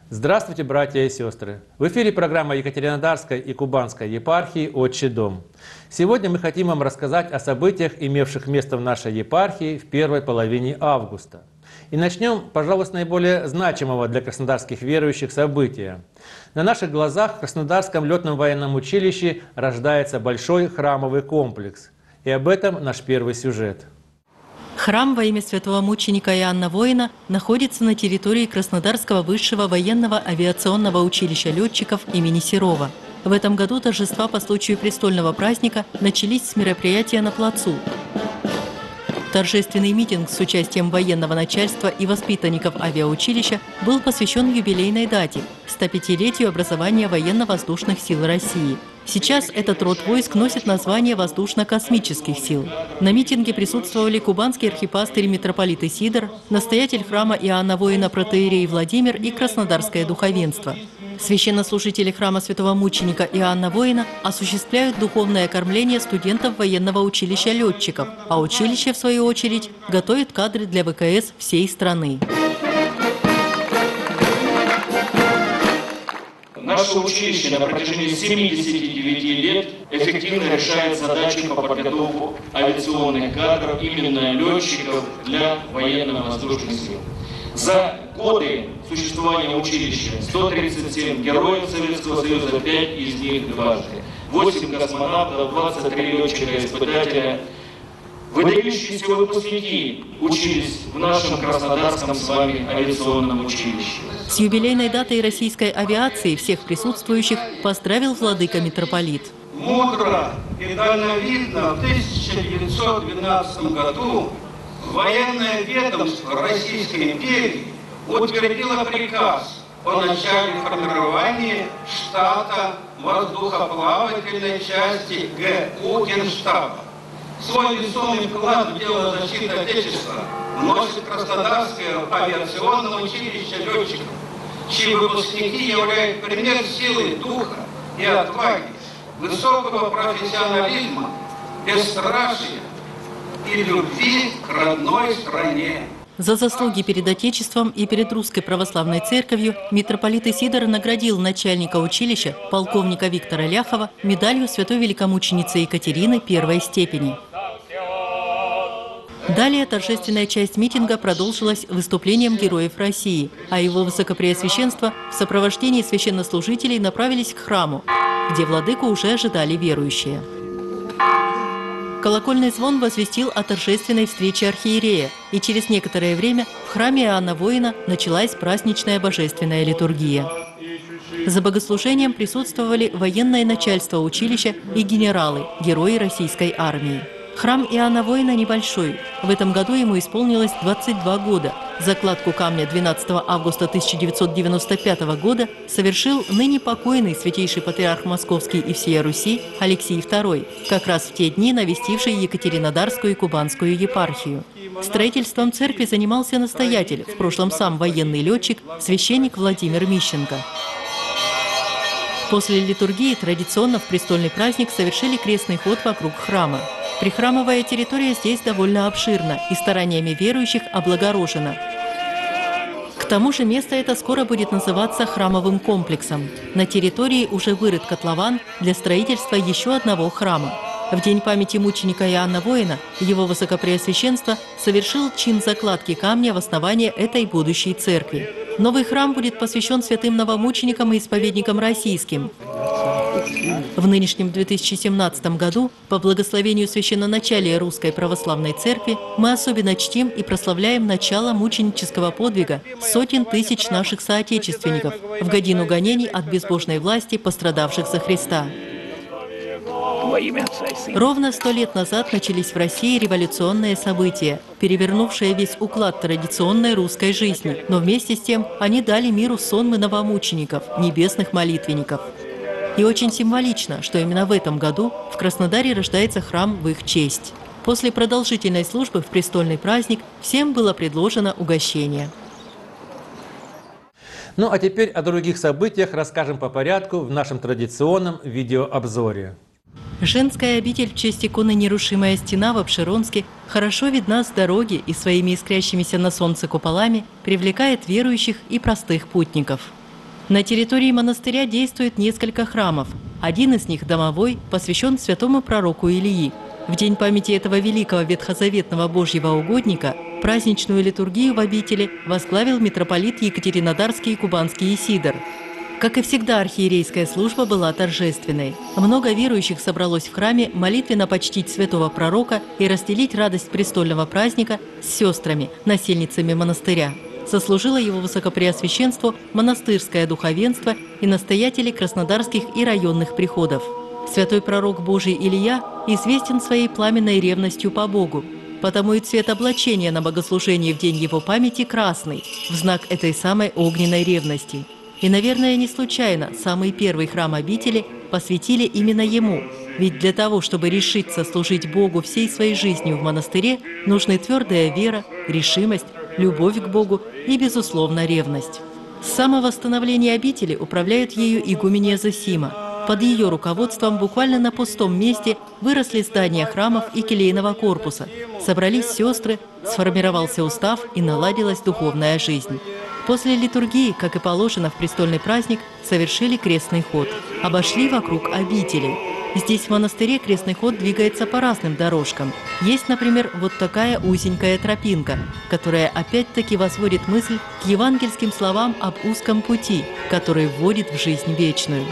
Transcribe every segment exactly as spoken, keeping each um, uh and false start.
Здравствуйте, братья и сестры! В эфире программа Екатеринодарской и Кубанской епархии «Отчий дом». Сегодня мы хотим вам рассказать о событиях, имевших место в нашей епархии в первой половине августа. И начнем, пожалуй, с наиболее значимого для краснодарских верующих события. На наших глазах в Краснодарском летном военном училище рождается большой храмовый комплекс. И об этом наш первый сюжет. Храм во имя святого мученика Иоанна Воина находится на территории Краснодарского высшего военного авиационного училища летчиков имени Серова. В этом году торжества по случаю престольного праздника начались с мероприятия на плацу. Торжественный митинг с участием военного начальства и воспитанников авиаучилища был посвящен юбилейной дате – ста пятилетию образования военно-воздушных сил России. Сейчас этот род войск носит название Воздушно-космических сил. На митинге присутствовали кубанский архипастырь митрополит Исидор, настоятель храма Иоанна Воина протоиерей Владимир и краснодарское духовенство. Священнослужители храма святого мученика Иоанна Воина осуществляют духовное кормление студентов военного училища летчиков, а училище, в свою очередь, готовит кадры для ВКС всей страны. Наше училище на протяжении семидесяти девяти лет эффективно решает задачи по подготовке авиационных кадров, именно летчиков для военно-воздушных сил. За годы существования училища сто тридцать семь героев Советского Союза, пять из них дважды, восемь космонавтов, двадцать три летчика-испытателя. Выдающиеся выпускники учились в нашем краснодарском с вами авиационном училище. С юбилейной датой российской авиации всех присутствующих поздравил владыка митрополит. Мудро и дальновидно в тысяча девятьсот двенадцатом году военное ведомство Российской империи утвердило приказ о начале формирования штата воздухоплавательной части ГУ Генштаба. Свой весомый вклад в дело защиты Отечества вносит Краснодарское авиационное училище летчиков, чьи выпускники являются пример силы духа и отваги, высокого профессионализма, бесстрашия и любви к родной стране. За заслуги перед Отечеством и перед Русской Православной Церковью митрополит Исидор наградил начальника училища, полковника Виктора Ляхова, медалью святой великомученицы Екатерины первой степени. Далее торжественная часть митинга продолжилась выступлением героев России, а его высокопреосвященство в сопровождении священнослужителей направились к храму, где владыку уже ожидали верующие. Колокольный звон возвестил о торжественной встрече архиерея, и через некоторое время в храме Иоанна Воина началась праздничная божественная литургия. За богослужением присутствовали военное начальство училища и генералы, герои российской армии. Храм Иоанна Воина небольшой. В этом году ему исполнилось двадцать два года. Закладку камня двенадцатого августа тысяча девятьсот девяносто пятого года совершил ныне покойный святейший патриарх Московский и всея Руси Алексий второй, как раз в те дни навестивший Екатеринодарскую и Кубанскую епархию. Строительством церкви занимался настоятель, в прошлом сам военный летчик, священник Владимир Мищенко. После литургии традиционно в престольный праздник совершили крестный ход вокруг храма. Прихрамовая территория здесь довольно обширна и стараниями верующих облагорожена. К тому же место это скоро будет называться храмовым комплексом. На территории уже вырыт котлован для строительства еще одного храма. В день памяти мученика Иоанна Воина его высокопреосвященство совершил чин закладки камня в основание этой будущей церкви. Новый храм будет посвящен святым новомученикам и исповедникам российским. В нынешнем две тысячи семнадцатом году, по благословению священноначалия Русской Православной Церкви, мы особенно чтим и прославляем начало мученического подвига сотен тысяч наших соотечественников в годину гонений от безбожной власти, пострадавших за Христа. Ровно сто лет назад начались в России революционные события, перевернувшие весь уклад традиционной русской жизни, но вместе с тем они дали миру сонмы новомучеников, небесных молитвенников. И очень символично, что именно в этом году в Краснодаре рождается храм в их честь. После продолжительной службы в престольный праздник всем было предложено угощение. Ну а теперь о других событиях расскажем по порядку в нашем традиционном видеообзоре. Женская обитель в честь иконы «Нерушимая стена» в Апшеронске хорошо видна с дороги и своими искрящимися на солнце куполами привлекает верующих и простых путников. На территории монастыря действует несколько храмов. Один из них, домовой, посвящен святому пророку Илии. В день памяти этого великого ветхозаветного Божьего угодника праздничную литургию в обители возглавил митрополит Екатеринодарский и Кубанский Исидор. Как и всегда, архиерейская служба была торжественной. Много верующих собралось в храме молитвенно почтить святого пророка и разделить радость престольного праздника с сестрами, насельницами монастыря. Сослужило его высокопреосвященству монастырское духовенство и настоятели краснодарских и районных приходов. Святой пророк Божий Илия известен своей пламенной ревностью по Богу. Потому и цвет облачения на богослужении в день его памяти красный, в знак этой самой огненной ревности. И, наверное, не случайно самый первый храм обители посвятили именно ему. Ведь для того, чтобы решиться служить Богу всей своей жизнью в монастыре, нужны твердая вера, решимость, любовь к Богу и, безусловно, ревность. С самого становления обители управляют ею игуменья Зосима. Под ее руководством буквально на пустом месте выросли здания храмов и келейного корпуса. Собрались сестры, сформировался устав и наладилась духовная жизнь. После литургии, как и положено в престольный праздник, совершили крестный ход. Обошли вокруг обители. Здесь, в монастыре, крестный ход двигается по разным дорожкам. Есть, например, вот такая узенькая тропинка, которая опять-таки возводит мысль к евангельским словам об узком пути, который вводит в жизнь вечную.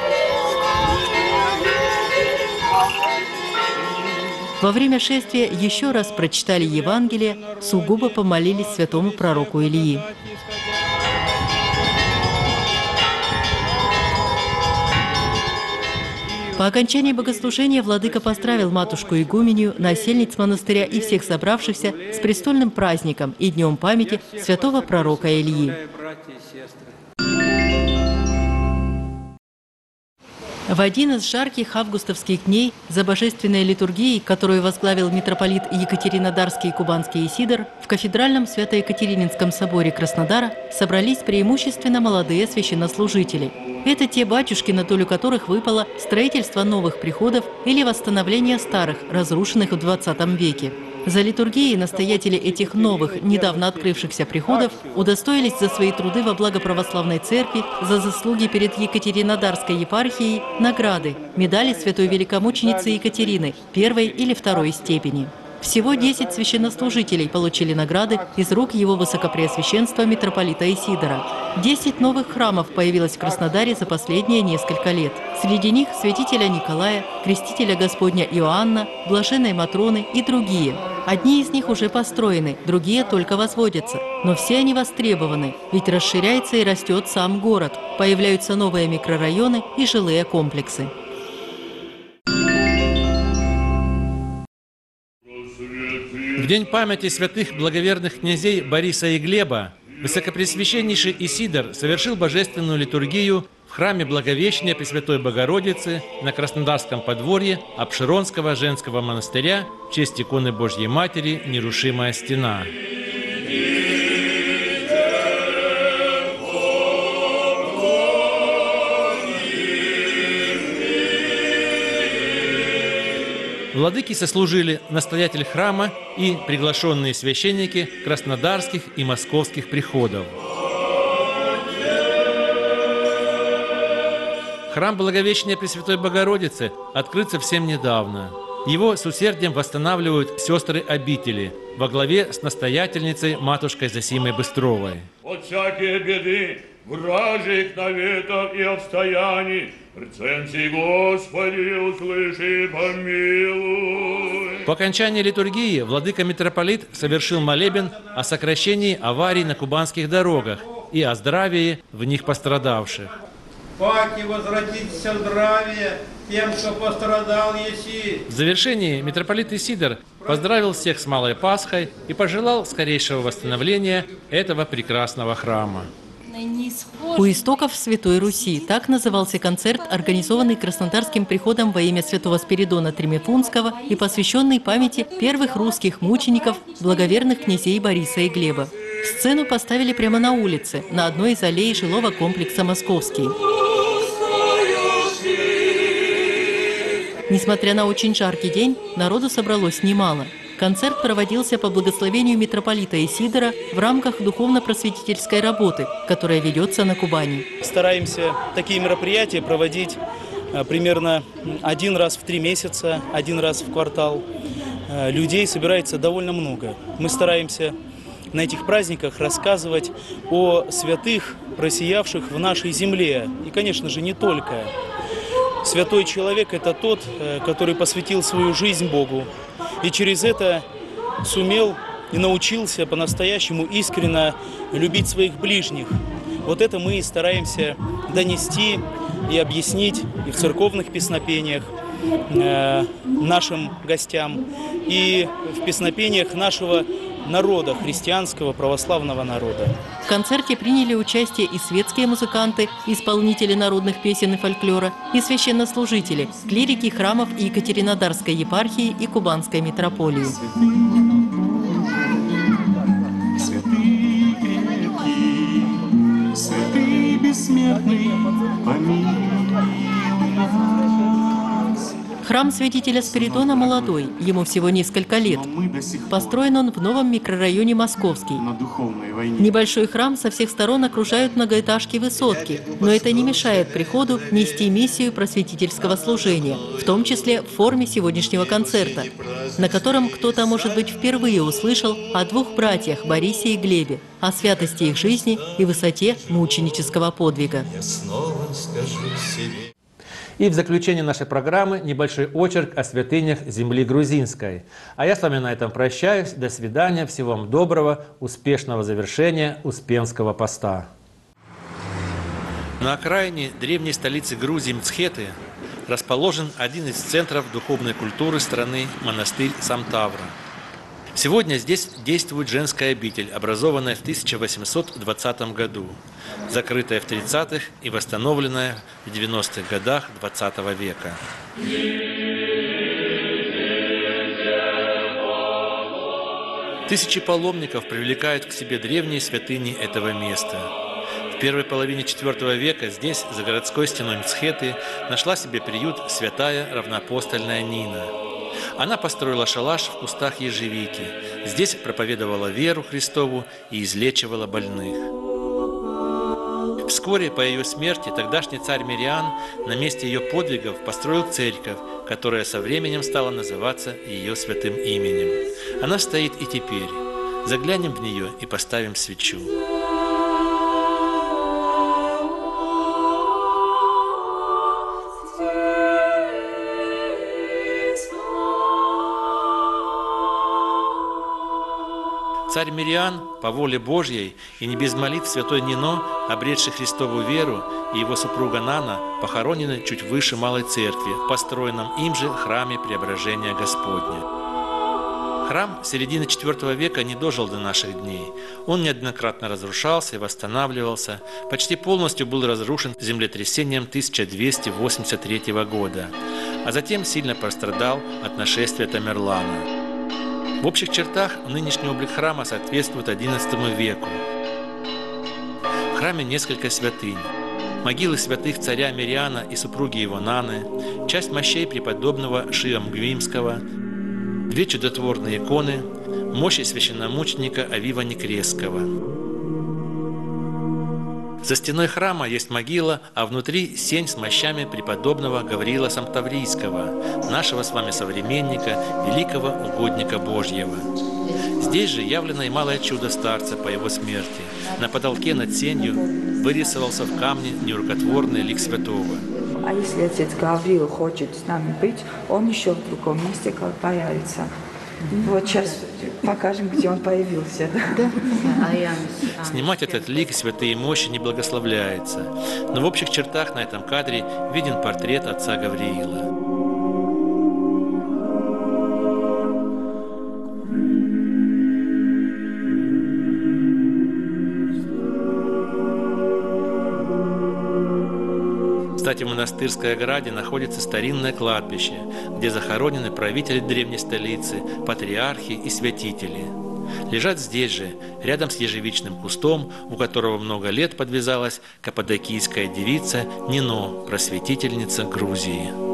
Во время шествия еще раз прочитали Евангелие, сугубо помолились святому пророку Илии. По окончании богослужения владыка поздравил матушку-игуменью, насельниц монастыря и всех собравшихся с престольным праздником и днем памяти святого пророка Илии. В один из жарких августовских дней за божественной литургией, которую возглавил митрополит Екатеринодарский и Кубанский Исидор, в кафедральном Свято-Екатерининском соборе Краснодара собрались преимущественно молодые священнослужители. Это те батюшки, на долю которых выпало строительство новых приходов или восстановление старых, разрушенных в двадцатом веке. За литургией настоятели этих новых, недавно открывшихся приходов удостоились за свои труды во благо православной церкви, за заслуги перед Екатеринодарской епархией, награды, медали святой великомученицы Екатерины первой или второй степени. Всего десять священнослужителей получили награды из рук его высокопреосвященства митрополита Исидора. Десять новых храмов появилось в Краснодаре за последние несколько лет. Среди них святителя Николая, крестителя Господня Иоанна, блаженной Матроны и другие. Одни из них уже построены, другие только возводятся. Но все они востребованы, ведь расширяется и растет сам город. Появляются новые микрорайоны и жилые комплексы. В день памяти святых благоверных князей Бориса и Глеба высокопресвященнейший Исидор совершил божественную литургию в храме Благовещения Пресвятой Богородицы на Краснодарском подворье Обширонского женского монастыря в честь иконы Божьей Матери «Нерушимая стена». Владыки сослужили настоятель храма и приглашенные священники краснодарских и московских приходов. Храм Благовещения Пресвятой Богородицы открыт совсем недавно. Его с усердием восстанавливают сестры обители во главе с настоятельницей матушкой Зосимой Быстровой. От всякие беды, вражьих наветов и обстояний, рецензии Господи, услыши и помилуй. По окончании литургии владыка-митрополит совершил молебен о сокращении аварий на кубанских дорогах и о здравии в них пострадавших. Паки возвратиться в здравие тем, кто пострадал еси. В завершении митрополит Исидор поздравил всех с Малой Пасхой и пожелал скорейшего восстановления этого прекрасного храма. У истоков Святой Руси – так назывался концерт, организованный Краснодарским приходом во имя святого Спиридона Тремифунского и посвященный памяти первых русских мучеников, благоверных князей Бориса и Глеба. Сцену поставили прямо на улице, на одной из аллей жилого комплекса «Московский». Несмотря на очень жаркий день, народу собралось немало. Концерт проводился по благословению митрополита Исидора в рамках духовно-просветительской работы, которая ведется на Кубани. Стараемся такие мероприятия проводить примерно один раз в три месяца, один раз в квартал. Людей собирается довольно много. Мы стараемся на этих праздниках рассказывать о святых, просиявших в нашей земле. И, конечно же, не только. Святой человек – это тот, который посвятил свою жизнь Богу. И через это сумел и научился по-настоящему искренне любить своих ближних. Вот это мы и стараемся донести и объяснить и в церковных песнопениях э, нашим гостям, и в песнопениях нашего народа, христианского православного народа. В концерте приняли участие и светские музыканты, исполнители народных песен и фольклора, и священнослужители, клирики храмов и Екатеринодарской епархии и Кубанской митрополии. Святый крепкий, святый бессмертный, помилуй нас. Храм святителя Спиридона молодой, ему всего несколько лет. Построен он в новом микрорайоне Московский. Небольшой храм со всех сторон окружают многоэтажки-высотки, но это не мешает приходу нести миссию просветительского служения, в том числе в форме сегодняшнего концерта, на котором кто-то, может быть, впервые услышал о двух братьях Борисе и Глебе, о святости их жизни и высоте мученического подвига. И в заключение нашей программы небольшой очерк о святынях земли грузинской. А я с вами на этом прощаюсь. До свидания. Всего вам доброго, успешного завершения Успенского поста. На окраине древней столицы Грузии Мцхеты расположен один из центров духовной культуры страны – монастырь Самтавра. Сегодня здесь действует женская обитель, образованная в тысяча восемьсот двадцатом году, закрытая в тридцатых и восстановленная в девяностых годах двадцатого века. Тысячи паломников привлекают к себе древние святыни этого места. В первой половине четвёртого века здесь, за городской стеной Мцхеты, нашла себе приют святая равноапостольная Нина. Она построила шалаш в кустах ежевики. Здесь проповедовала веру Христову и излечивала больных. Вскоре по ее смерти тогдашний царь Мириан на месте ее подвигов построил церковь, которая со временем стала называться ее святым именем. Она стоит и теперь. Заглянем в нее и поставим свечу. Царь Мириан, по воле Божьей и не без молитв святой Нино, обретший Христову веру, и его супруга Нана похоронены чуть выше Малой Церкви, в построенном им же храме Преображения Господня. Храм середины четвёртого века не дожил до наших дней. Он неоднократно разрушался и восстанавливался, почти полностью был разрушен землетрясением тысяча двести восемьдесят третьего года, а затем сильно пострадал от нашествия Тамерлана. В общих чертах нынешний облик храма соответствует одиннадцатому веку. В храме несколько святынь. Могилы святых царя Мириана и супруги его Наны, часть мощей преподобного Шиа Мгвимского, две чудотворные иконы, мощи священномученика Авива Некресского. За стеной храма есть могила, а внутри сень с мощами преподобного Гавриила Самтаврийского, нашего с вами современника, великого угодника Божьего. Здесь же явлено и малое чудо старца по его смерти. На потолке над сенью вырисовался в камне нерукотворный лик святого. А если отец Гавриил хочет с нами быть, он еще в другом месте как появится. Вот сейчас покажем, где он появился. Да? Снимать этот лик и святые мощи не благословляется, но в общих чертах на этом кадре виден портрет отца Гавриила. Кстати, в монастырской ограде находится старинное кладбище, где захоронены правители древней столицы, патриархи и святители. Лежат здесь же, рядом с ежевичным кустом, у которого много лет подвязалась каппадокийская девица Нино, просветительница Грузии.